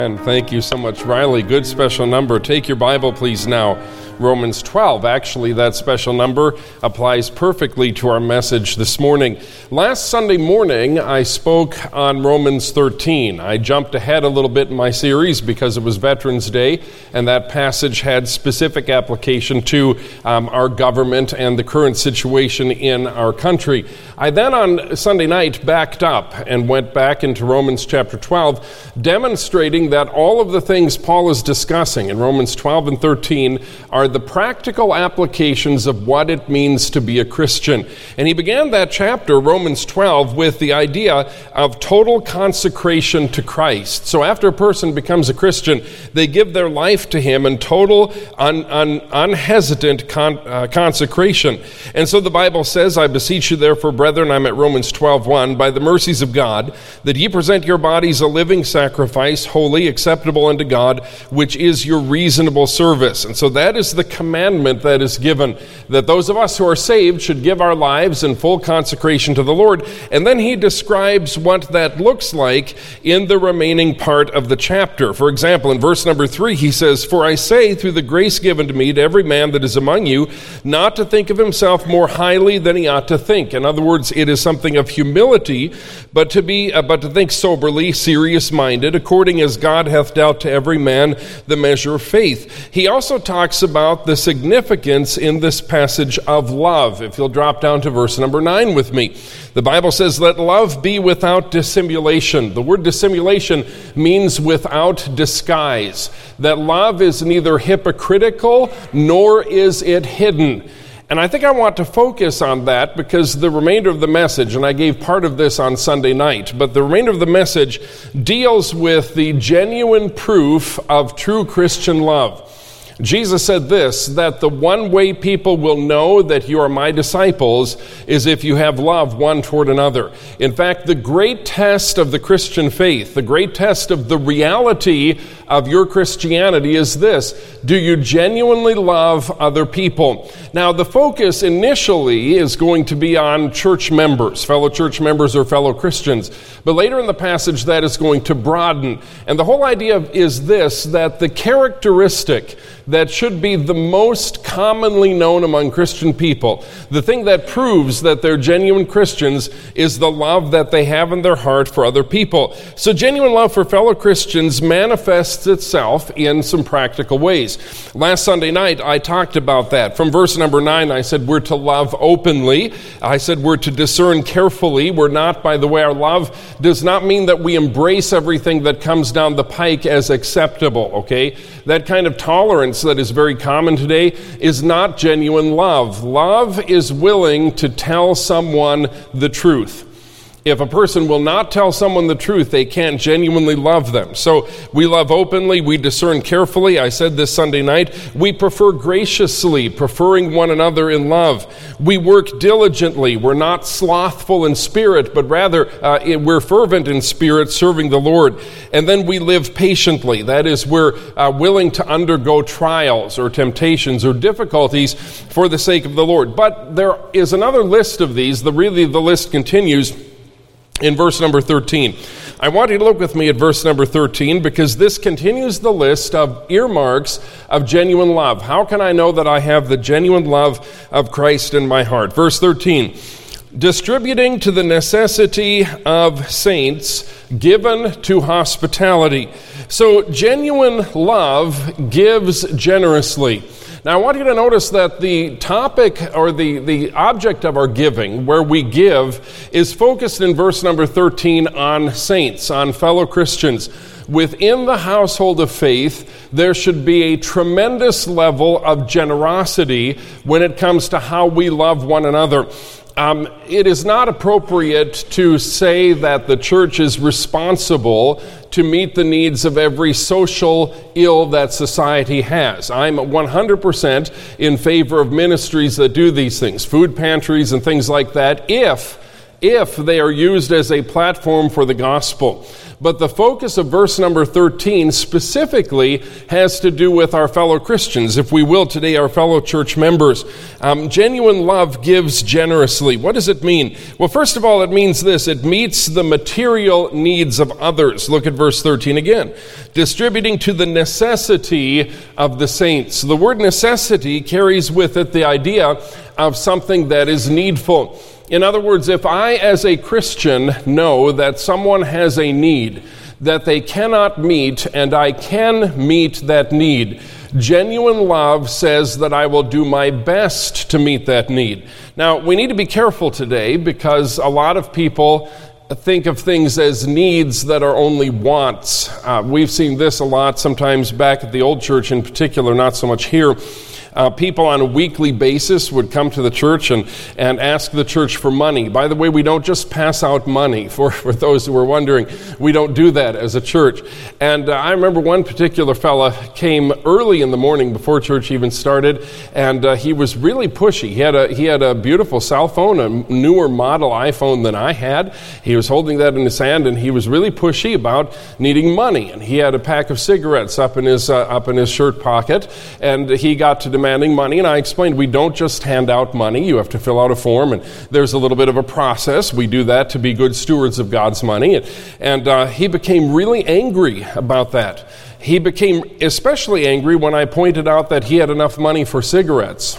And thank you so much, Riley. Good special number. Take your Bible, please, now. Romans 12. Actually, that special number applies perfectly to our message this morning. Last Sunday morning, I spoke on Romans 13. I jumped ahead a little bit in my series because it was Veterans Day, and that passage had specific application to our government and the current situation in our country. I then, on Sunday night, backed up and went back into Romans chapter 12, demonstrating that all of the things Paul is discussing in Romans 12 and 13 are the practical applications of what it means to be a Christian. And he began that chapter, Romans 12, with the idea of total consecration to Christ. So after a person becomes a Christian, they give their life to him in total, unhesitant consecration. And so the Bible says, I beseech you therefore, brethren, I'm at Romans 12:1, by the mercies of God, that ye present your bodies a living sacrifice, holy, acceptable unto God, which is your reasonable service. And so that is the commandment that is given, that those of us who are saved should give our lives in full consecration to the Lord. And then he describes what that looks like in the remaining part of the chapter. For example, in verse number 3, he says, For I say, through the grace given to me, to every man that is among you, not to think of himself more highly than he ought to think. In other words, it is something of humility, but to think soberly, serious-minded, according as God hath dealt to every man the measure of faith. He also talks about the significance in this passage of love. If you'll drop down to verse number 9 with me. The Bible says, Let love be without dissimulation. The word dissimulation means without disguise. That love is neither hypocritical nor is it hidden. And I think I want to focus on that because the remainder of the message, and I gave part of this on Sunday night, but the remainder of the message deals with the genuine proof of true Christian love. Jesus said this, that the one way people will know that you are my disciples is if you have love one toward another. In fact, the great test of the Christian faith, the great test of the reality of your Christianity is this: do you genuinely love other people? Now, the focus initially is going to be on church members, fellow church members or fellow Christians. But later in the passage, that is going to broaden. And the whole idea is this, that the characteristic that should be the most commonly known among Christian people, the thing that proves that they're genuine Christians, is the love that they have in their heart for other people. So genuine love for fellow Christians manifests itself in some practical ways. Last Sunday night, I talked about that. From verse number 9, I said we're to love openly. I said we're to discern carefully. We're not, by the way, our love does not mean that we embrace everything that comes down the pike as acceptable, okay? That kind of tolerance that is very common today is not genuine love. Love is willing to tell someone the truth. If a person will not tell someone the truth, they can't genuinely love them. So we love openly, we discern carefully. I said this Sunday night. We prefer graciously, preferring one another in love. We work diligently. We're not slothful in spirit, but rather we're fervent in spirit, serving the Lord. And then we live patiently. That is, we're willing to undergo trials or temptations or difficulties for the sake of the Lord. But there is another list of these. The list continues in verse number 13. I want you to look with me at verse number 13 because this continues the list of earmarks of genuine love. How can I know that I have the genuine love of Christ in my heart? Verse 13, distributing to the necessity of saints, given to hospitality. So genuine love gives generously. Now, I want you to notice that the topic or the object of our giving, where we give, is focused in verse number 13 on saints, on fellow Christians. Within the household of faith, there should be a tremendous level of generosity when it comes to how we love one another. It is not appropriate to say that the church is responsible to meet the needs of every social ill that society has. I'm 100% in favor of ministries that do these things, food pantries and things like that, if if they are used as a platform for the gospel. But the focus of verse number 13 specifically has to do with our fellow Christians, if we will today, our fellow church members. Genuine love gives generously. What does it mean? Well, first of all, it means this. It meets the material needs of others. Look at verse 13 again. Distributing to the necessity of the saints. The word necessity carries with it the idea of something that is needful. In other words, if I as a Christian know that someone has a need that they cannot meet and I can meet that need, genuine love says that I will do my best to meet that need. Now, we need to be careful today because a lot of people think of things as needs that are only wants. We've seen this a lot sometimes back at the old church in particular, not so much here. People on a weekly basis would come to the church and ask the church for money. By the way, we don't just pass out money. For those who were wondering, we don't do that as a church. And I remember one particular fella came early in the morning before church even started, and he was really pushy. He had a beautiful cell phone, a newer model iPhone than I had. He was holding that in his hand, and he was really pushy about needing money. And he had a pack of cigarettes up in his shirt pocket, and he got to demanding money, and I explained we don't just hand out money. You have to fill out a form, and there's a little bit of a process. We do that to be good stewards of God's money, and he became really angry about that. He became especially angry when I pointed out that he had enough money for cigarettes.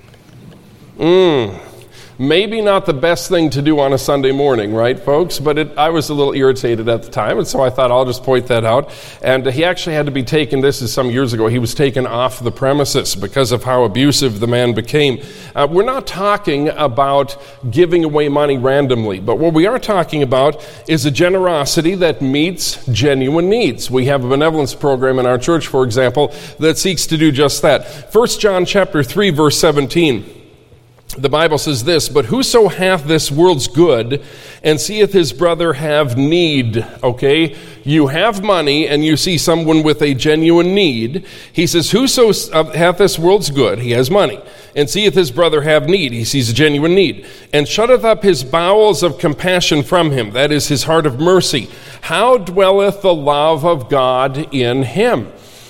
Maybe not the best thing to do on a Sunday morning, right, folks? But I was a little irritated at the time, and so I thought I'll just point that out. And he actually had to be taken, this is some years ago, he was taken off the premises because of how abusive the man became. We're not talking about giving away money randomly, but what we are talking about is a generosity that meets genuine needs. We have a benevolence program in our church, for example, that seeks to do just that. 1 John chapter 3, verse 17. The Bible says this, but whoso hath this world's good and seeth his brother have need, okay? You have money and you see someone with a genuine need. He says, whoso hath this world's good, he has money, and seeth his brother have need, he sees a genuine need, and shutteth up his bowels of compassion from him, that is his heart of mercy. How dwelleth the love of God in him?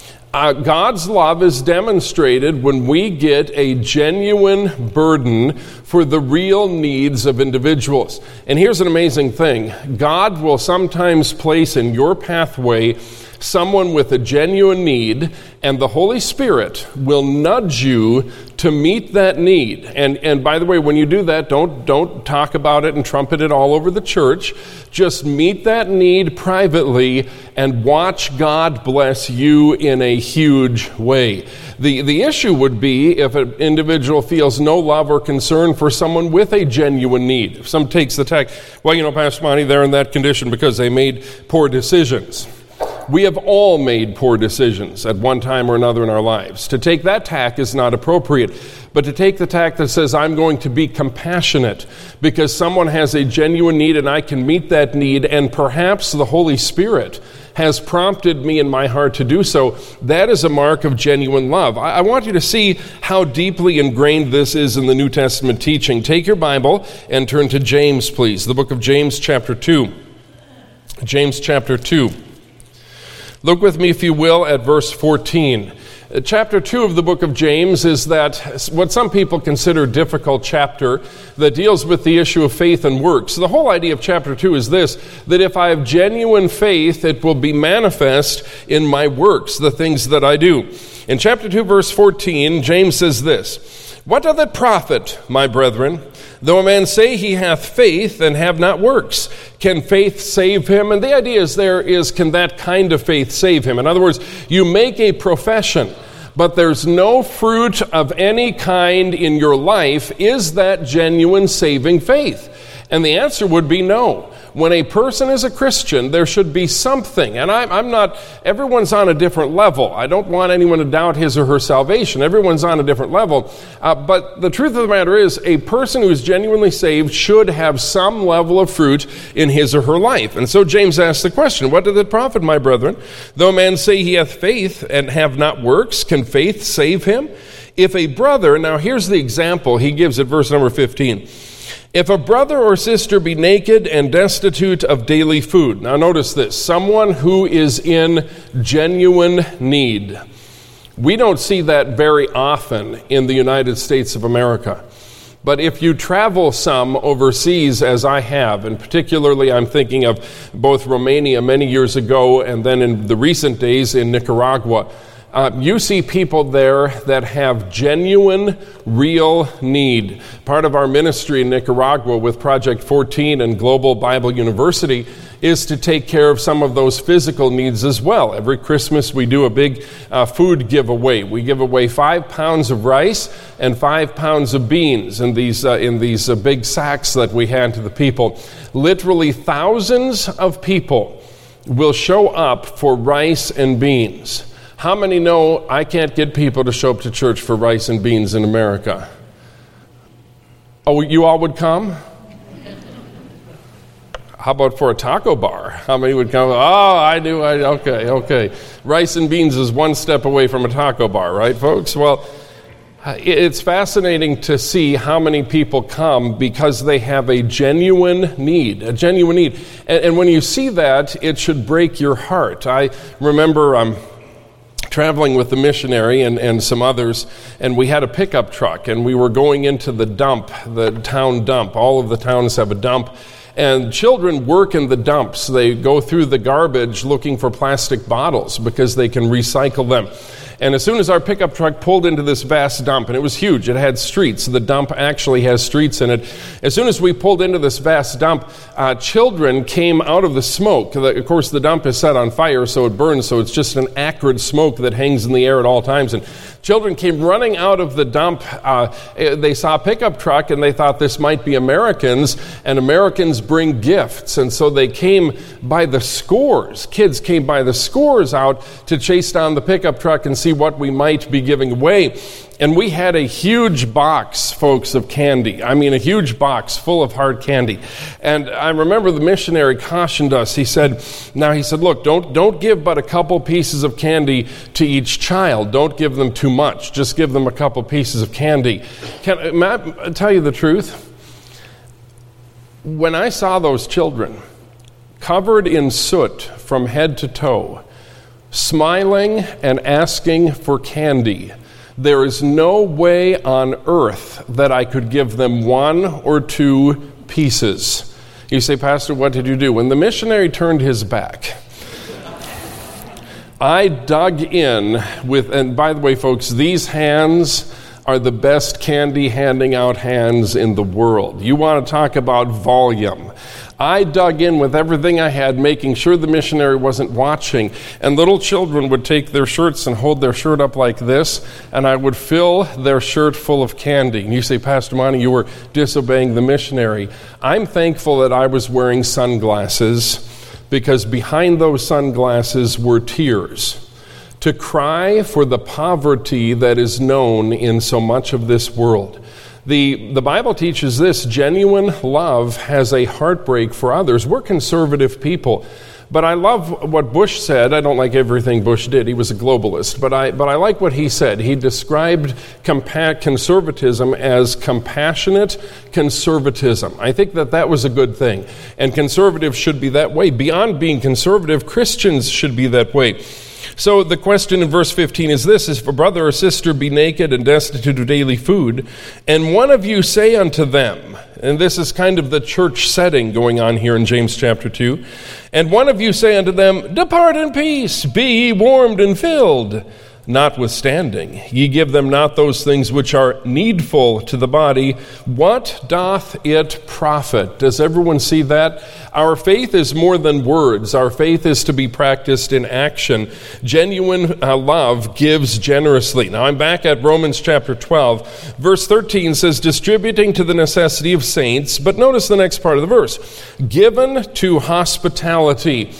God's love is demonstrated when we get a genuine burden for the real needs of individuals. And here's an amazing thing. God will sometimes place in your pathway someone with a genuine need, and the Holy Spirit will nudge you to meet that need. And by the way, when you do that, don't talk about it and trumpet it all over the church. Just meet that need privately and watch God bless you in a huge way. The issue would be if an individual feels no love or concern for someone with a genuine need. If someone takes the tack, well, Pastor Monty, they're in that condition because they made poor decisions. We have all made poor decisions at one time or another in our lives. To take that tack is not appropriate, but to take the tack that says, I'm going to be compassionate because someone has a genuine need and I can meet that need, and perhaps the Holy Spirit has prompted me in my heart to do so, that is a mark of genuine love. I want you to see how deeply ingrained this is in the New Testament teaching. Take your Bible and turn to James, please. The book of James, chapter 2. James, chapter 2. Look with me, if you will, at verse 14. Chapter 2 of the book of James is that what some people consider a difficult chapter that deals with the issue of faith and works. The whole idea of chapter 2 is this, that if I have genuine faith, it will be manifest in my works, the things that I do. In chapter 2, verse 14, James says this, what doth it profit, my brethren, though a man say he hath faith and have not works? Can faith save him? And the idea is, can that kind of faith save him? In other words, you make a profession, but there's no fruit of any kind in your life. Is that genuine saving faith? And the answer would be no. When a person is a Christian, there should be something. And I'm not, everyone's on a different level. I don't want anyone to doubt his or her salvation. Everyone's on a different level. But the truth of the matter is, a person who is genuinely saved should have some level of fruit in his or her life. And so James asks the question, what doth it profit, my brethren? Though a man say he hath faith and have not works, can faith save him? If a brother, now here's the example he gives at verse number 15. If a brother or sister be naked and destitute of daily food. Now notice this, someone who is in genuine need. We don't see that very often in the United States of America. But if you travel some overseas, as I have, and particularly I'm thinking of both Romania many years ago and then in the recent days in Nicaragua, you see people there that have genuine, real need. Part of our ministry in Nicaragua with Project 14 and Global Bible University is to take care of some of those physical needs as well. Every Christmas we do a big food giveaway. We give away 5 pounds of rice and 5 pounds of beans in these big sacks that we hand to the people. Literally thousands of people will show up for rice and beans. How many know I can't get people to show up to church for rice and beans in America? Oh, you all would come? How about for a taco bar? How many would come? Oh, I do. Okay. Rice and beans is one step away from a taco bar, right, folks? Well, it's fascinating to see how many people come because they have a genuine need. And when you see that, it should break your heart. I remember traveling with the missionary and some others, and we had a pickup truck, and we were going into the dump, the town dump. All of the towns have a dump. And children work in the dumps. They go through the garbage looking for plastic bottles because they can recycle them. And as soon as our pickup truck pulled into this vast dump, and it was huge, it had streets. The dump actually has streets in it. As soon as we pulled into this vast dump, children came out of the smoke. Of course, the dump is set on fire, so it burns, so it's just an acrid smoke that hangs in the air at all times. And children came running out of the dump. They saw a pickup truck, and they thought this might be Americans, and Americans bring gifts. And so they came by the scores. Kids came by the scores out to chase down the pickup truck and see what we might be giving away. And we had a huge box, folks, of candy. I mean, a huge box full of hard candy. And I remember the missionary cautioned us. He said, look, don't give but a couple pieces of candy to each child. Don't give them too much. Just give them a couple pieces of candy. May I tell you the truth? When I saw those children covered in soot from head to toe, smiling and asking for candy, there is no way on earth that I could give them 1 or 2 pieces. You say, Pastor, what did you do? When the missionary turned his back, I dug in with, and by the way, folks, these hands are the best candy handing out hands in the world. You want to talk about volume. I dug in with everything I had, making sure the missionary wasn't watching. And little children would take their shirts and hold their shirt up like this, and I would fill their shirt full of candy. And you say, Pastor Monty, you were disobeying the missionary. I'm thankful that I was wearing sunglasses, because behind those sunglasses were tears. To cry for the poverty that is known in so much of this world. The Bible teaches this: genuine love has a heartbreak for others. We're conservative people, but I love what Bush said. I don't like everything Bush did. He was a globalist, but I like what he said. He described conservatism as compassionate conservatism. I think that was a good thing, and conservatives should be that way. Beyond being conservative, Christians should be that way. So the question in verse 15 is this: if a brother or sister be naked and destitute of daily food, and one of you say unto them, and this is kind of the church setting going on here in James chapter 2, and one of you say unto them, depart in peace, be ye warmed and filled. Notwithstanding, ye give them not those things which are needful to the body, what doth it profit? Does everyone see that? Our faith is more than words. Our faith is to be practiced in action. Genuine love gives generously. Now I'm back at Romans chapter 12. Verse 13 says, distributing to the necessity of saints. But notice the next part of the verse. Given to hospitality.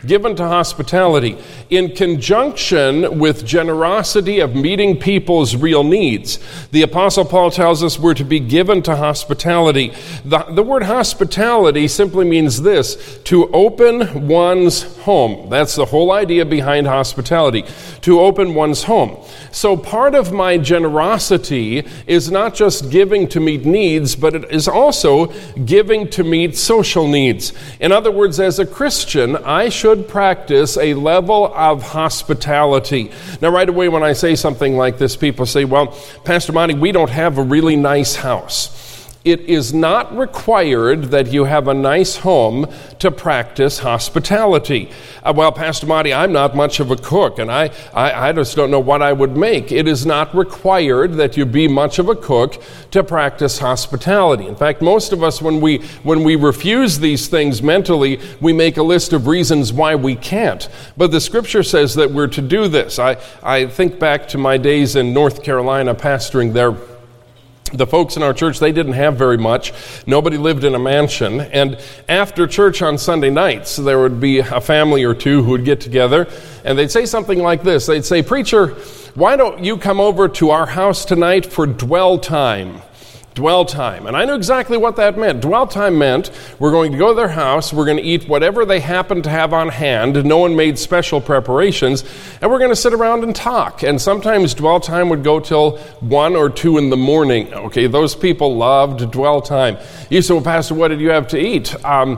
given to hospitality in conjunction with generosity of meeting people's real needs. The Apostle Paul tells us we're to be given to hospitality. The word hospitality simply means this: to open one's home. That's the whole idea behind hospitality, to open one's home. So part of my generosity is not just giving to meet needs, but it is also giving to meet social needs. In other words, as a Christian, I should practice a level of hospitality. Now, right away when I say something like this, people say, well, Pastor Monty, we don't have a really nice house. It is not required that you have a nice home to practice hospitality. Well, Pastor Monty, I'm not much of a cook, and I just don't know what I would make. It is not required that you be much of a cook to practice hospitality. In fact, most of us, when we refuse these things mentally, we make a list of reasons why we can't. But the Scripture says that we're to do this. I think back to my days in North Carolina pastoring there. The folks in our church, they didn't have very much. Nobody lived in a mansion. And after church on Sunday nights, there would be a family or two who would get together, and they'd say something like this. They'd say, "Preacher, why don't you come over to our house tonight for dwell time?" Dwell time. And I knew exactly what that meant. Dwell time meant we're going to go to their house, we're going to eat whatever they happen to have on hand, no one made special preparations, and we're going to sit around and talk. And sometimes dwell time would go till 1 or 2 in the morning. Okay, those people loved dwell time. You said, well, Pastor, what did you have to eat?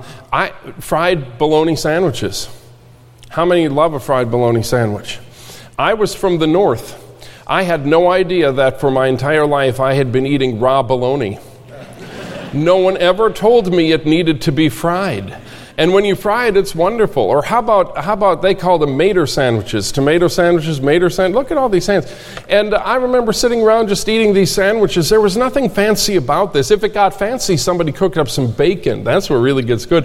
Fried bologna sandwiches. How many love a fried bologna sandwich? I was from the north. I had no idea that for my entire life I had been eating raw bologna. No one ever told me it needed to be fried. And when you fry it, it's wonderful. Or how about they call them mater sandwiches? Tomato sandwiches, mater sandwiches. Look at all these hands. And I remember sitting around just eating these sandwiches. There was nothing fancy about this. If it got fancy, somebody cooked up some bacon. That's what really gets good.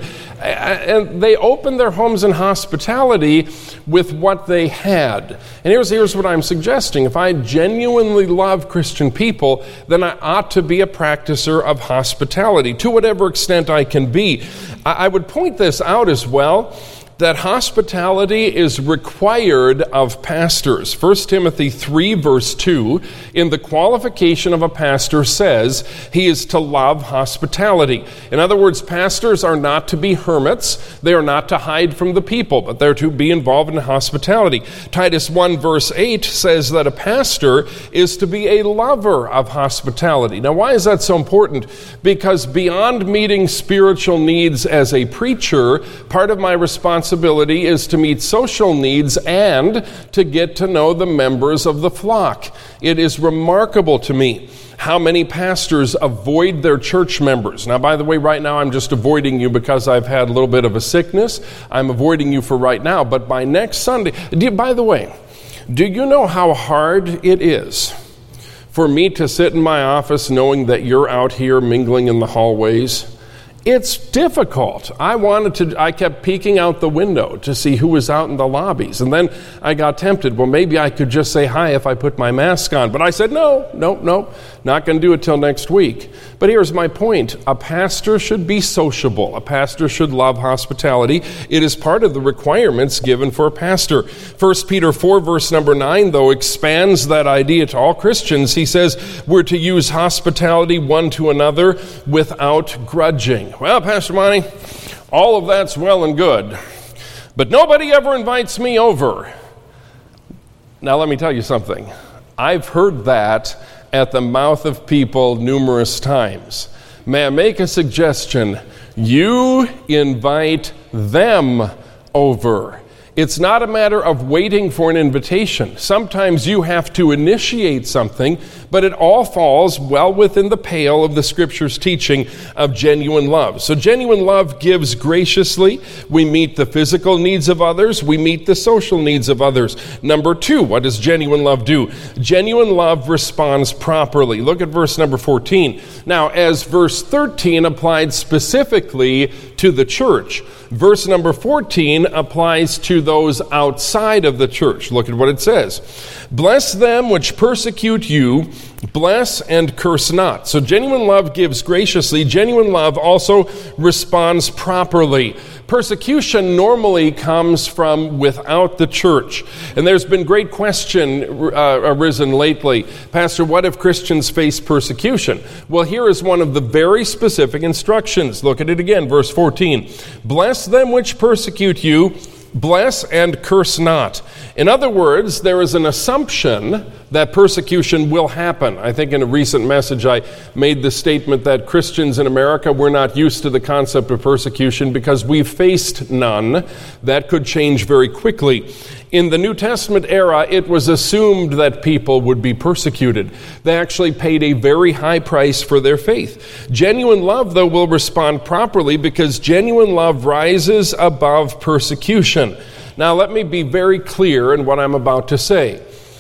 And they opened their homes in hospitality with what they had. And here's what I'm suggesting. If I genuinely love Christian people, then I ought to be a practicer of hospitality to whatever extent I can be. I would point this out as well, that hospitality is required of pastors. 1 Timothy 3 verse 2, in the qualification of a pastor says he is to love hospitality. In other words, pastors are not to be hermits. They are not to hide from the people, but they're to be involved in hospitality. Titus 1 verse 8 says that a pastor is to be a lover of hospitality. Now, why is that so important? Because beyond meeting spiritual needs as a preacher, part of my responsibility is to meet social needs and to get to know the members of the flock. It is remarkable to me how many pastors avoid their church members. Now, by the way, right now I'm just avoiding you because I've had a little bit of a sickness. I'm avoiding you for right now, but by next Sunday, by the way, do you know how hard it is for me to sit in my office knowing that you're out here mingling in the hallways? It's difficult. I kept peeking out the window to see who was out in the lobbies. And then I got tempted. Well, maybe I could just say hi if I put my mask on. But I said, no, not going to do it till next week. But here's my point. A pastor should be sociable. A pastor should love hospitality. It is part of the requirements given for a pastor. 1 Peter 4 verse number 9, though, expands that idea to all Christians. He says we're to use hospitality one to another without grudging. Well, Pastor Monty, all of that's well and good, but nobody ever invites me over. Now, let me tell you something. I've heard that at the mouth of people numerous times. May I make a suggestion? You invite them over. It's not a matter of waiting for an invitation. Sometimes you have to initiate something, but it all falls well within the pale of the Scripture's teaching of genuine love. So genuine love gives graciously. We meet the physical needs of others. We meet the social needs of others. Number 2, what does genuine love do? Genuine love responds properly. Look at verse number 14. Now, as verse 13 applied specifically to the church, verse number 14 applies to those outside of the church. Look at what it says. Bless them which persecute you, bless and curse not. So genuine love gives graciously. Genuine love also responds properly. Persecution normally comes from without the church. And there's been great question arisen lately. Pastor, what if Christians face persecution? Well, here is one of the very specific instructions. Look at it again, verse 14. Bless them which persecute you, bless and curse not. In other words, there is an assumption that persecution will happen. I think in a recent message I made the statement that Christians in America, we're not used to the concept of persecution because we've faced none. That could change very quickly. In the New Testament era, it was assumed that people would be persecuted. They actually paid a very high price for their faith. Genuine love, though, will respond properly because genuine love rises above persecution. Now, let me be very clear in what I'm about to say.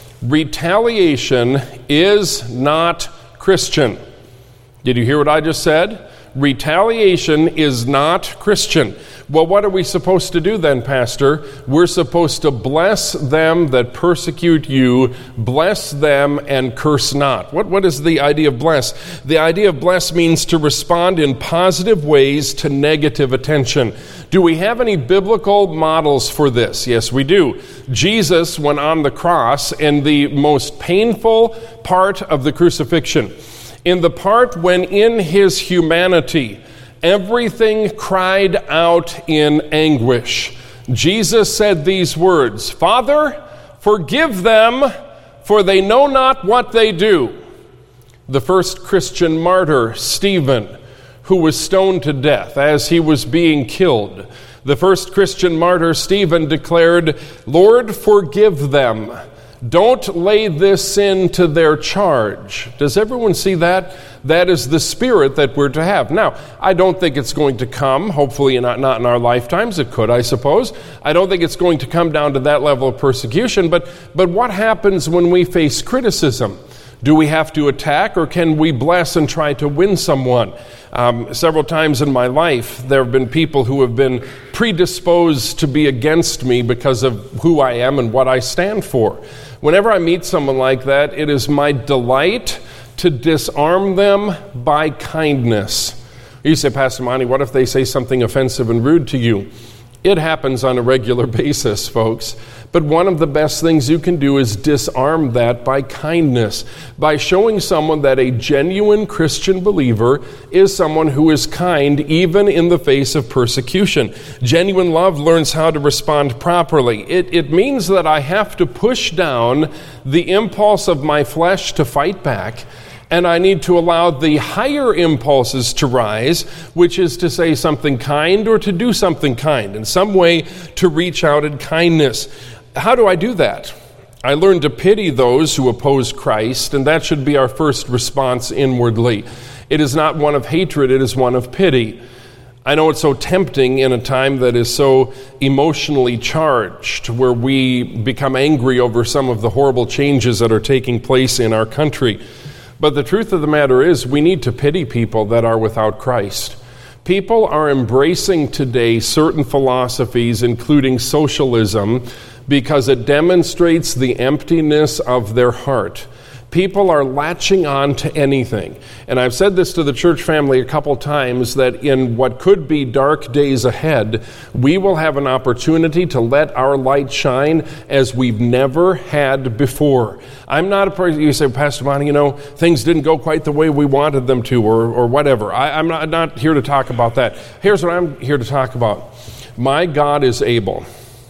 Retaliation is not Christian. Did you hear what I just said? Retaliation is not Christian. Well, what are we supposed to do then, Pastor? We're supposed to bless them that persecute you, bless them and curse not. What is the idea of bless? The idea of bless means to respond in positive ways to negative attention. Do we have any biblical models for this? Yes, we do. Jesus went on the cross in the most painful part of the crucifixion. In the part when in his humanity, everything cried out in anguish. Jesus said these words, Father, forgive them, for they know not what they do. The first Christian martyr, Stephen, who was stoned to death as he was being killed. The first Christian martyr, Stephen, declared, Lord, forgive them. Don't lay this sin to their charge. Does everyone see that? That is the spirit that we're to have. Now, I don't think it's going to come, hopefully not in our lifetimes. It could, I suppose. I don't think it's going to come down to that level of persecution. But what happens when we face criticism? Do we have to attack, or can we bless and try to win someone? Several times in my life, there have been people who have been predisposed to be against me because of who I am and what I stand for. Whenever I meet someone like that, it is my delight to disarm them by kindness. You say, Pastor Monty, what if they say something offensive and rude to you? It happens on a regular basis, folks. But one of the best things you can do is disarm that by kindness, by showing someone that a genuine Christian believer is someone who is kind even in the face of persecution. Genuine love learns how to respond properly. It means that I have to push down the impulse of my flesh to fight back, and I need to allow the higher impulses to rise, which is to say something kind or to do something kind, in some way to reach out in kindness. How do I do that? I learn to pity those who oppose Christ, and that should be our first response inwardly. It is not one of hatred, it is one of pity. I know it's so tempting in a time that is so emotionally charged, where we become angry over some of the horrible changes that are taking place in our country. But the truth of the matter is, we need to pity people that are without Christ. People are embracing today certain philosophies, including socialism, because it demonstrates the emptiness of their heart. People are latching on to anything. And I've said this to the church family a couple times, that in what could be dark days ahead, we will have an opportunity to let our light shine as we've never had before. I'm not a person, you say, Pastor Monty, things didn't go quite the way we wanted them to, or whatever. I'm not here to talk about that. Here's what I'm here to talk about. My God is able.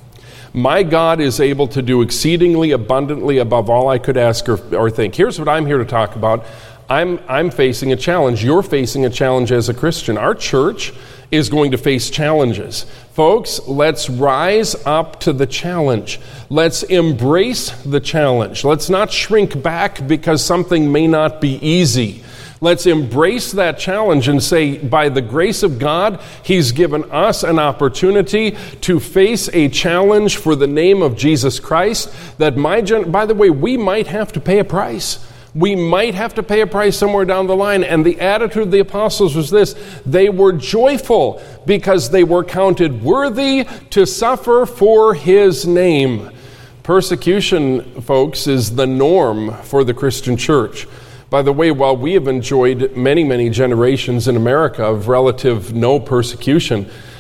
My God is able to do exceedingly abundantly above all I could ask or think. Here's what I'm here to talk about. I'm facing a challenge. You're facing a challenge as a Christian. Our church is going to face challenges. Folks, let's rise up to the challenge. Let's embrace the challenge. Let's not shrink back because something may not be easy. Let's embrace that challenge and say, by the grace of God, He's given us an opportunity to face a challenge for the name of Jesus Christ that, by the way, we might have to pay a price. We might have to pay a price somewhere down the line. And the attitude of the apostles was this: they were joyful because they were counted worthy to suffer for His name. Persecution, folks, is the norm for the Christian church. By the way, while we have enjoyed many, many generations in America of relative no persecution,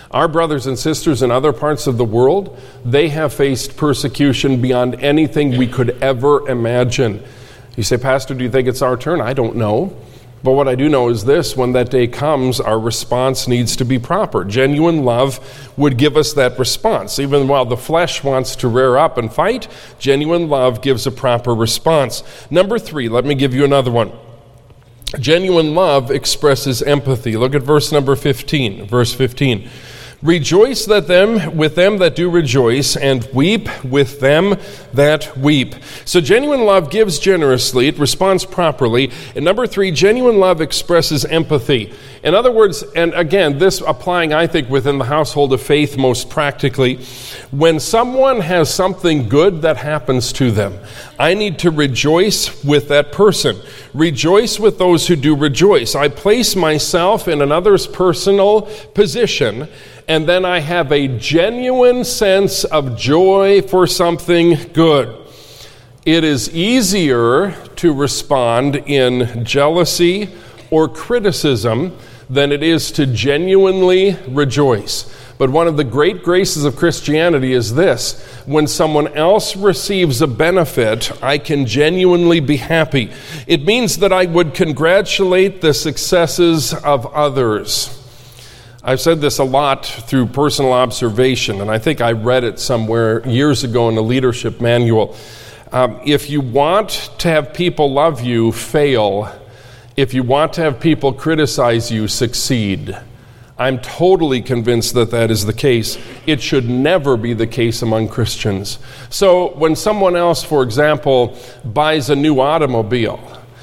Our brothers and sisters in other parts of the world, they have faced persecution beyond anything we could ever imagine. You say, Pastor, do you think it's our turn? I don't know. But what I do know is this: when that day comes, our response needs to be proper. Genuine love would give us that response. Even while the flesh wants to rear up and fight, genuine love gives a proper response. Number 3, let me give you another one. Genuine love expresses empathy. Look at verse number 15. Verse 15. Rejoice with them that do rejoice, and weep with them that weep. So genuine love gives generously, it responds properly. And number 3, genuine love expresses empathy. In other words, and again, this applying, I think, within the household of faith most practically, when someone has something good that happens to them, I need to rejoice with that person. Rejoice with those who do rejoice. I place myself in another's personal position, and then I have a genuine sense of joy for something good. It is easier to respond in jealousy or criticism than it is to genuinely rejoice. But one of the great graces of Christianity is this: when someone else receives a benefit, I can genuinely be happy. It means that I would congratulate the successes of others. I've said this a lot through personal observation, and I think I read it somewhere years ago in a leadership manual. If you want to have people love you, fail. If you want to have people criticize you, succeed. I'm totally convinced that that is the case. It should never be the case among Christians. So when someone else, for example, buys a new automobile,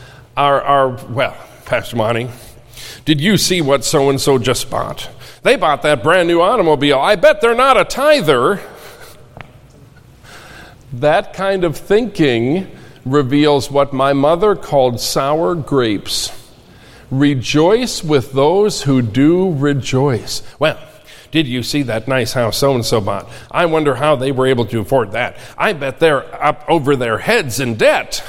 well, Pastor Monty, did you see what so-and-so just bought? They bought that brand new automobile. I bet they're not a tither. That kind of thinking reveals what my mother called sour grapes. Rejoice with those who do rejoice. Well, did you see that nice house so-and-so bought? I wonder how they were able to afford that. I bet they're up over their heads in debt.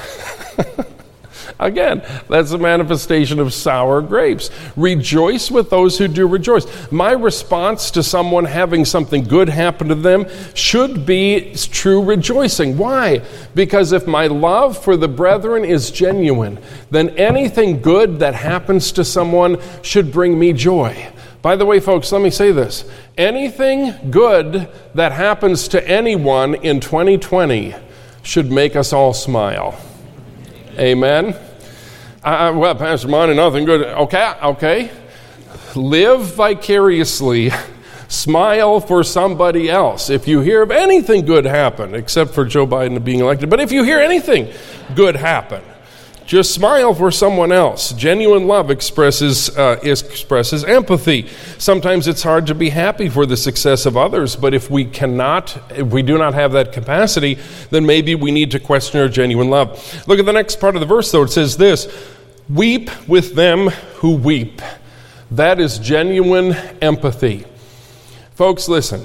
Again, that's a manifestation of sour grapes. Rejoice with those who do rejoice. My response to someone having something good happen to them should be true rejoicing. Why? Because if my love for the brethren is genuine, then anything good that happens to someone should bring me joy. By the way, folks, let me say this. Anything good that happens to anyone in 2020 should make us all smile. Amen? Well, Pastor Monty, nothing good. Okay. Live vicariously. Smile for somebody else. If you hear of anything good happen, except for Joe Biden being elected, but if you hear anything good happen, just smile for someone else. Genuine love expresses empathy. Sometimes it's hard to be happy for the success of others, but if we do not have that capacity, then maybe we need to question our genuine love. Look at the next part of the verse, though. It says this: weep with them who weep. That is genuine empathy. Folks, listen.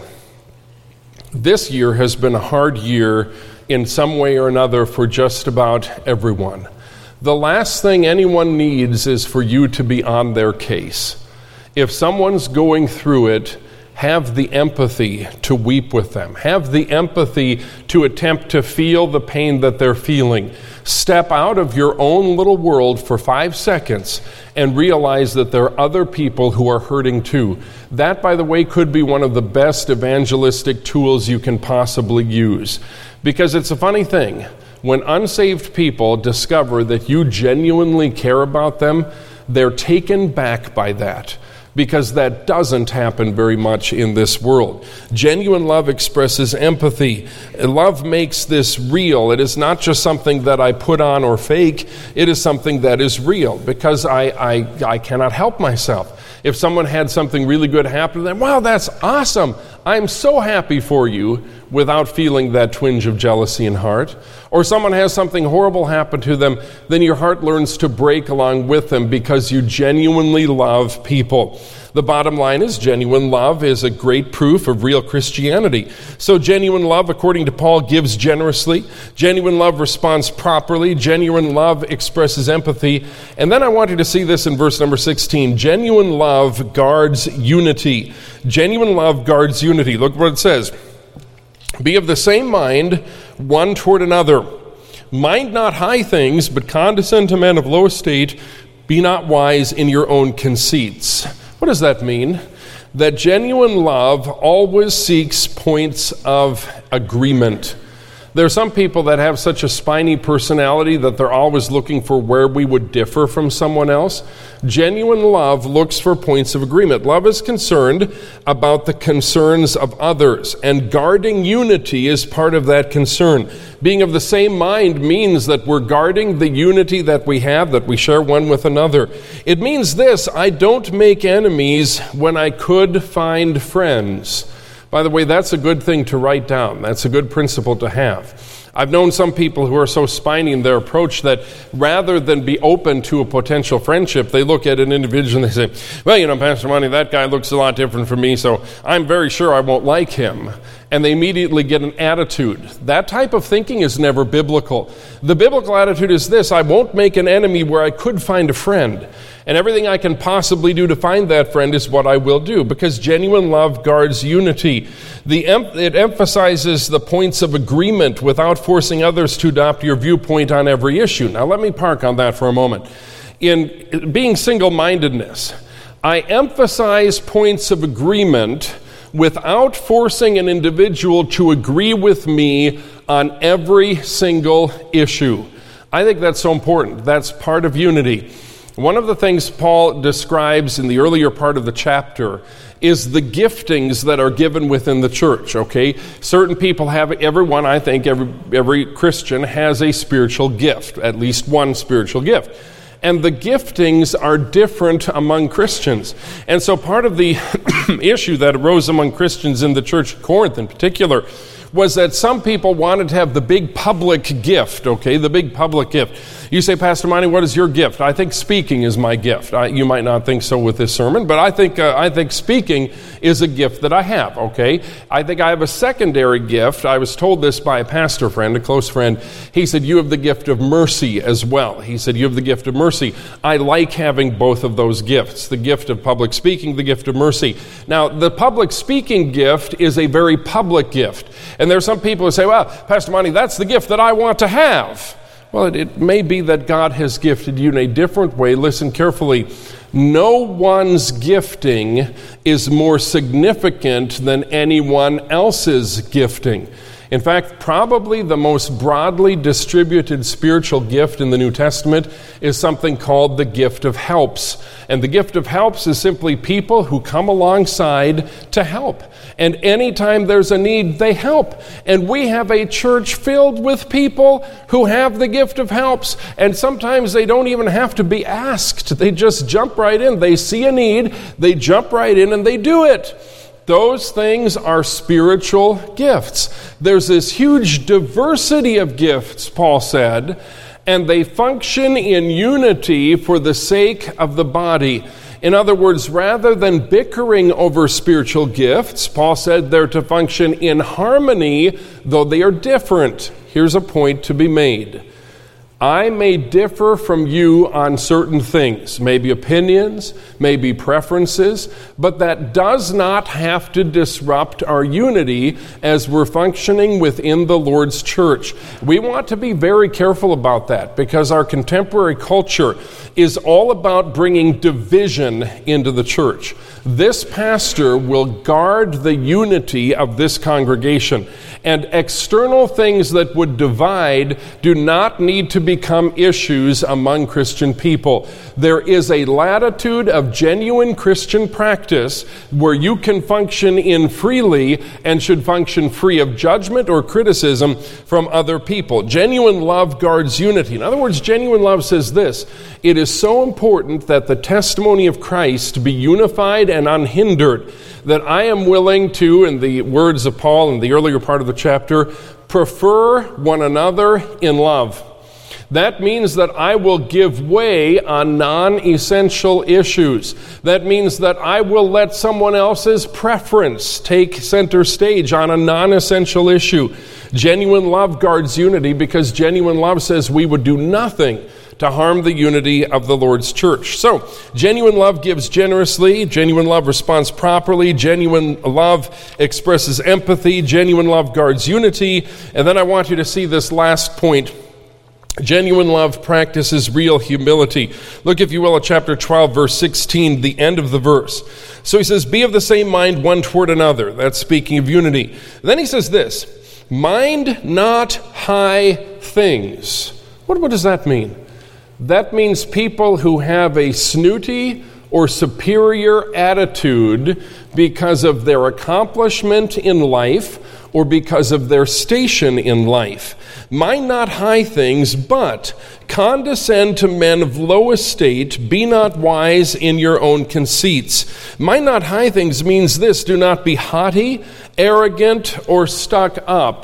This year has been a hard year in some way or another for just about everyone. The last thing anyone needs is for you to be on their case. If someone's going through it, have the empathy to weep with them. Have the empathy to attempt to feel the pain that they're feeling. Step out of your own little world for 5 seconds and realize that there are other people who are hurting too. That, by the way, could be one of the best evangelistic tools you can possibly use. Because it's a funny thing. When unsaved people discover that you genuinely care about them, they're taken back by that, because that doesn't happen very much in this world. Genuine love expresses empathy. Love makes this real. It is not just something that I put on or fake. It is something that is real, because I cannot help myself. If someone had something really good happen to them, wow, that's awesome. I'm so happy for you. without feeling that twinge of jealousy in heart. Or someone has something horrible happen to them, then your heart learns to break along with them because you genuinely love people. The bottom line is genuine love is a great proof of real Christianity. So genuine love, according to Paul, gives generously. Genuine love responds properly. Genuine love expresses empathy. And then I want you to see this in verse number 16. Genuine love guards unity. Genuine love guards unity. Look what it says. Be of the same mind one toward another. Mind not high things, but condescend to men of low estate. Be not wise in your own conceits. What does that mean? That genuine love always seeks points of agreement. There are some people that have such a spiny personality that they're always looking for where we would differ from someone else. Genuine love looks for points of agreement. Love is concerned about the concerns of others, and guarding unity is part of that concern. Being of the same mind means that we're guarding the unity that we have, that we share one with another. It means this: I don't make enemies when I could find friends. By the way, that's a good thing to write down. That's a good principle to have. I've known some people who are so spiny in their approach that rather than be open to a potential friendship, they look at an individual and they say, well, Pastor Monty, that guy looks a lot different from me, so I'm very sure I won't like him. And they immediately get an attitude. That type of thinking is never biblical. The biblical attitude is this: I won't make an enemy where I could find a friend. And everything I can possibly do to find that friend is what I will do, because genuine love guards unity. It emphasizes the points of agreement without forcing others to adopt your viewpoint on every issue. Now let me park on that for a moment. In being single-mindedness, I emphasize points of agreement without forcing an individual to agree with me on every single issue. I think that's so important. That's part of unity. One of the things Paul describes in the earlier part of the chapter is the giftings that are given within the church, okay? Certain people have, every Christian has a spiritual gift, at least one spiritual gift. And the giftings are different among Christians. And so part of the issue that arose among Christians in the church of Corinth in particular was that some people wanted to have the big public gift, okay, the big public gift. You say, Pastor Monty, what is your gift? I think speaking is my gift. You might not think so with this sermon, but I think speaking is a gift that I have, okay? I think I have a secondary gift. I was told this by a pastor friend, a close friend. He said, you have the gift of mercy as well. He said, you have the gift of mercy. I like having both of those gifts, the gift of public speaking, the gift of mercy. Now, the public speaking gift is a very public gift. And there are some people who say, well, Pastor Monty, that's the gift that I want to have. Well, it may be that God has gifted you in a different way. Listen carefully. No one's gifting is more significant than anyone else's gifting. In fact, probably the most broadly distributed spiritual gift in the New Testament is something called the gift of helps. And the gift of helps is simply people who come alongside to help. And anytime there's a need, they help. And we have a church filled with people who have the gift of helps. And sometimes they don't even have to be asked. They just jump right in. They see a need, they jump right in, and they do it. Those things are spiritual gifts. There's this huge diversity of gifts, Paul said, and they function in unity for the sake of the body. In other words, rather than bickering over spiritual gifts, Paul said they're to function in harmony, though they are different. Here's a point to be made. I may differ from you on certain things, maybe opinions, maybe preferences, but that does not have to disrupt our unity as we're functioning within the Lord's church. We want to be very careful about that because our contemporary culture is all about bringing division into the church. This pastor will guard the unity of this congregation, and external things that would divide do not need to become issues among Christian people. There is a latitude of genuine Christian practice where you can function in freely and should function free of judgment or criticism from other people. Genuine love guards unity. In other words, genuine love says this: it is so important that the testimony of Christ be unified and unhindered that I am willing to, in the words of Paul in the earlier part of of the chapter, prefer one another in love. That means that I will give way on non-essential issues. That means that I will let someone else's preference take center stage on a non-essential issue. Genuine love guards unity because genuine love says we would do nothing to harm the unity of the Lord's church. So, genuine love gives generously, genuine love responds properly, genuine love expresses empathy, genuine love guards unity, and then I want you to see this last point. Genuine love practices real humility. Look, if you will, at chapter 12, verse 16, the end of the verse. So he says, be of the same mind one toward another. That's speaking of unity. Then he says this, mind not high things. What does that mean? That means people who have a snooty or superior attitude because of their accomplishment in life or because of their station in life. Mind not high things, but condescend to men of low estate. Be not wise in your own conceits. Mind not high things means this: do not be haughty, arrogant, or stuck up.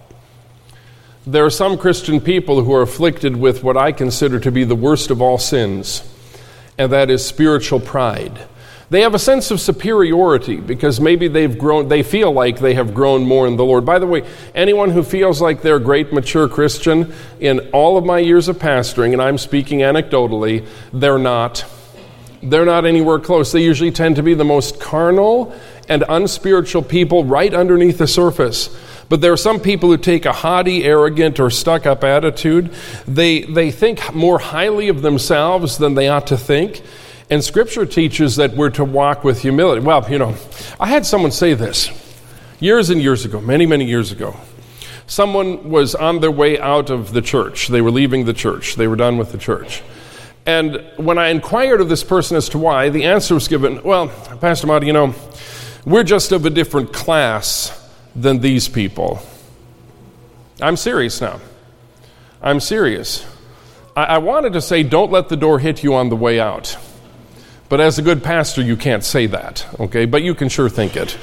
There are some Christian people who are afflicted with what I consider to be the worst of all sins, and that is spiritual pride. They have a sense of superiority because maybe they feel like they have grown more in the Lord. By the way, anyone who feels like they're a great mature Christian, in all of my years of pastoring, and I'm speaking anecdotally, they're not. They're not anywhere close. They usually tend to be the most carnal and unspiritual people right underneath the surface. But there are some people who take a haughty, arrogant, or stuck-up attitude. They think more highly of themselves than they ought to think. And Scripture teaches that we're to walk with humility. Well, I had someone say this years and years ago, many, many years ago. Someone was on their way out of the church. They were leaving the church. They were done with the church. And when I inquired of this person as to why, the answer was given, well, Pastor Marty, we're just of a different class than these people. I'm serious now. I'm serious. I wanted to say, don't let the door hit you on the way out. But as a good pastor, you can't say that, okay? But you can sure think it.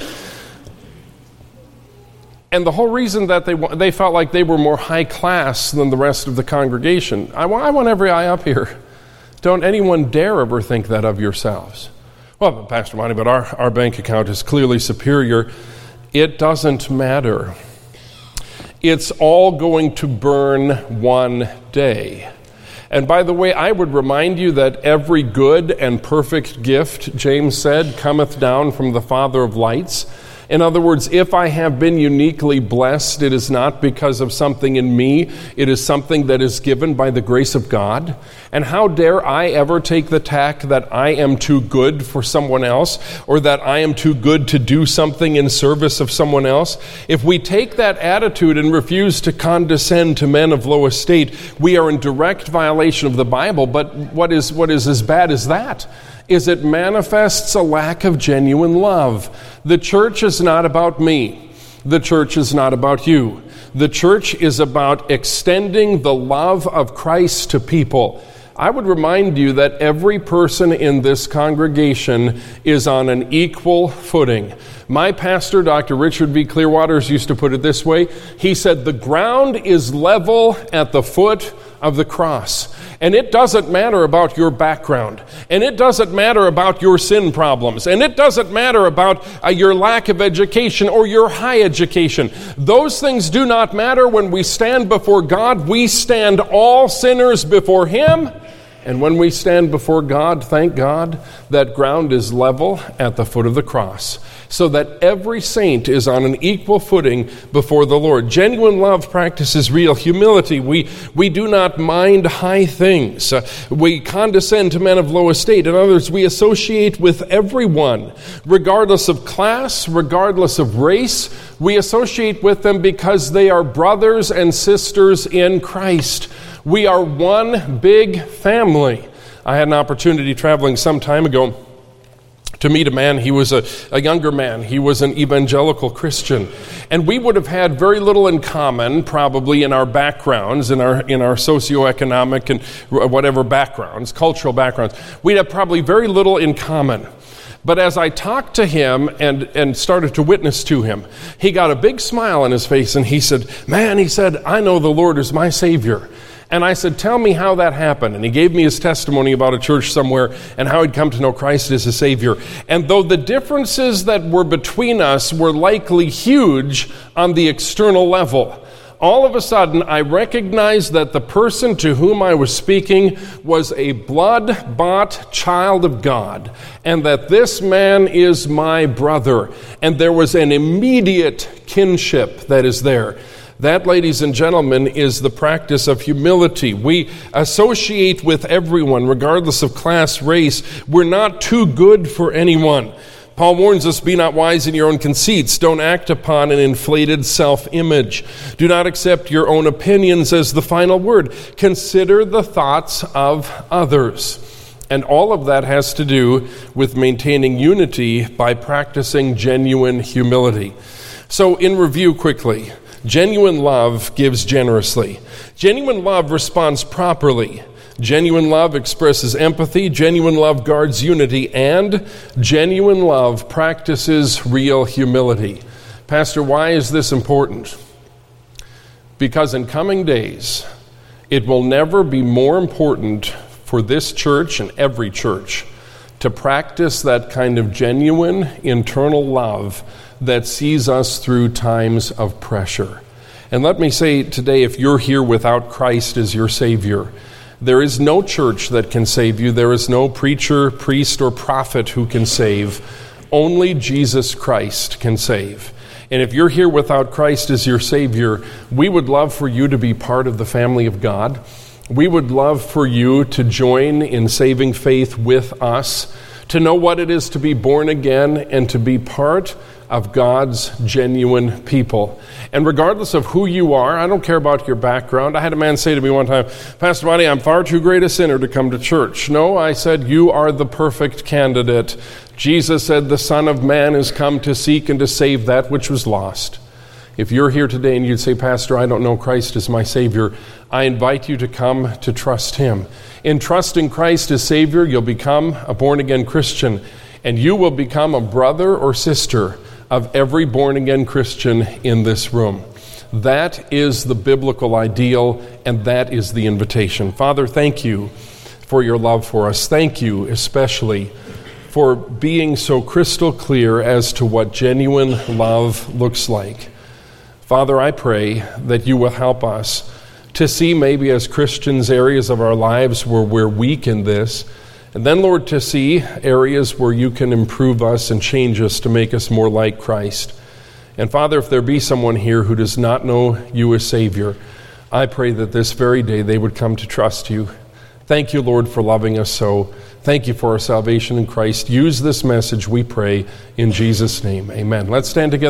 And the whole reason that they felt like they were more high class than the rest of the congregation. I want every eye up here. Don't anyone dare ever think that of yourselves. Well, Pastor Monty, but our bank account is clearly superior. It doesn't matter. It's all going to burn one day. And by the way, I would remind you that every good and perfect gift, James said, cometh down from the Father of lights. In other words, if I have been uniquely blessed, it is not because of something in me. It is something that is given by the grace of God. And how dare I ever take the tack that I am too good for someone else, or that I am too good to do something in service of someone else? If we take that attitude and refuse to condescend to men of low estate, we are in direct violation of the Bible. But what is as bad as that is it manifests a lack of genuine love. The church is not about me. The church is not about you. The church is about extending the love of Christ to people. I would remind you that every person in this congregation is on an equal footing. My pastor, Dr. Richard V. Clearwaters, used to put it this way. He said, the ground is level at the foot of the cross. And it doesn't matter about your background. And it doesn't matter about your sin problems. And it doesn't matter about your lack of education or your high education. Those things do not matter. When we stand before God, we stand all sinners before Him. And when we stand before God, thank God, that ground is level at the foot of the cross, so that every saint is on an equal footing before the Lord. Genuine love practices real humility. We do not mind high things. We condescend to men of low estate. In other words, we associate with everyone, regardless of class, regardless of race. We associate with them because they are brothers and sisters in Christ. We are one big family. I had an opportunity traveling some time ago to meet a man. He was a younger man. He was an evangelical Christian. And we would have had very little in common, probably in our backgrounds, in our socioeconomic and whatever backgrounds, cultural backgrounds. We'd have probably very little in common. But as I talked to him and started to witness to him, he got a big smile on his face and he said, "Man," he said, "I know the Lord is my Savior." And I said, "Tell me how that happened." And he gave me his testimony about a church somewhere and how he'd come to know Christ as a Savior. And though the differences that were between us were likely huge on the external level, all of a sudden I recognized that the person to whom I was speaking was a blood-bought child of God, and that this man is my brother. And there was an immediate kinship that is there. That, ladies and gentlemen, is the practice of humility. We associate with everyone, regardless of class, race. We're not too good for anyone. Paul warns us, "Be not wise in your own conceits. Don't act upon an inflated self-image. Do not accept your own opinions as the final word. Consider the thoughts of others." And all of that has to do with maintaining unity by practicing genuine humility. So, in review quickly, genuine love gives generously. Genuine love responds properly. Genuine love expresses empathy. Genuine love guards unity. And genuine love practices real humility. Pastor, why is this important? Because in coming days, it will never be more important for this church and every church to practice that kind of genuine internal love that sees us through times of pressure. And let me say today, if you're here without Christ as your Savior, there is no church that can save you. There is no preacher, priest, or prophet who can save. Only Jesus Christ can save. And if you're here without Christ as your Savior, we would love for you to be part of the family of God. We would love for you to join in saving faith with us, to know what it is to be born again and to be part of God's genuine people. And regardless of who you are, I don't care about your background. I had a man say to me one time, "Pastor Monty, I'm far too great a sinner to come to church." No, I said, "You are the perfect candidate." Jesus said, "The Son of Man is come to seek and to save that which was lost." If you're here today and you'd say, "Pastor, I don't know Christ as my Savior," I invite you to come to trust Him. In trusting Christ as Savior, you'll become a born-again Christian, and you will become a brother or sister of every born-again Christian in this room. That is the biblical ideal, and that is the invitation. Father, thank you for your love for us. Thank you especially for being so crystal clear as to what genuine love looks like. Father, I pray that you will help us to see maybe as Christians areas of our lives where we're weak in this, and then, Lord, to see areas where you can improve us and change us to make us more like Christ. And Father, if there be someone here who does not know you as Savior, I pray that this very day they would come to trust you. Thank you, Lord, for loving us so. Thank you for our salvation in Christ. Use this message, we pray, in Jesus' name. Amen. Let's stand together.